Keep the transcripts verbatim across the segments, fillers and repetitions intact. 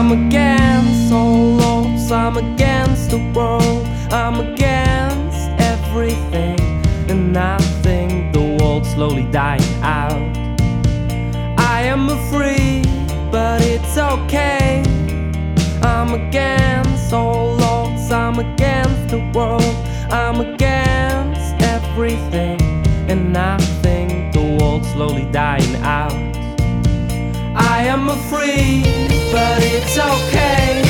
I'm against all odds, I'm against the world, I'm against everything, and I think the world's slowly dying out. I am free, but it's okay. I'm against all odds, I'm against the world, I'm against everything, and I think the world's slowly dying out. I am free, but it's okay.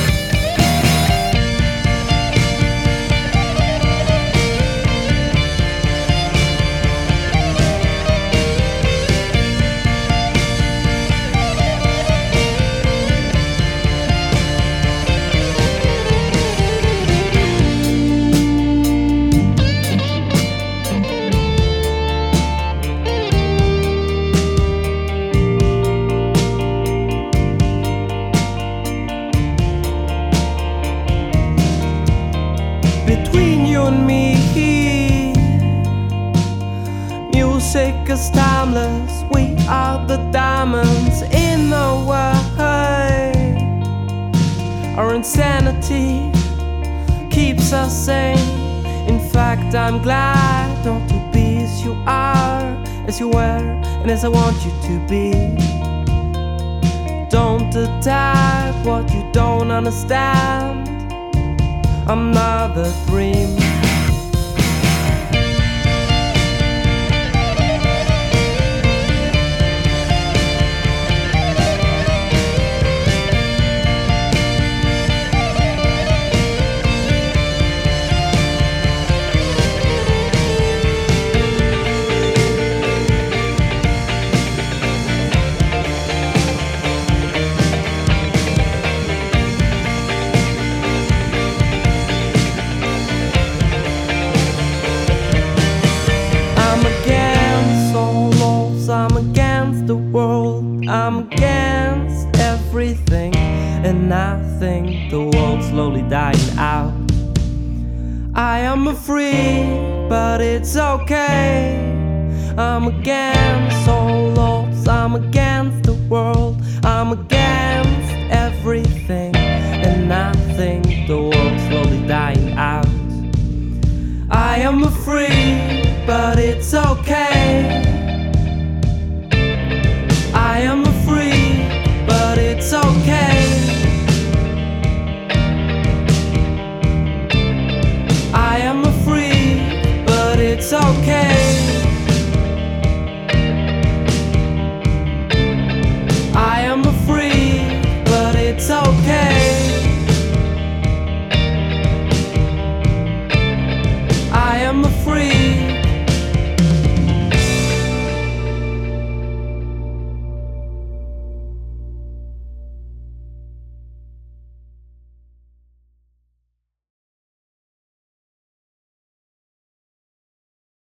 Between you and me, music is timeless. We are the diamonds in the way. Our insanity keeps us sane. In fact, I'm glad not to be as you are, as you were, and as I want you to be. Don't attack what you don't understand. I'm not a dream. I'm against the world, I'm against everything, and I think the world's slowly dying out. I am free, but it's okay. I'm against all odds, I'm against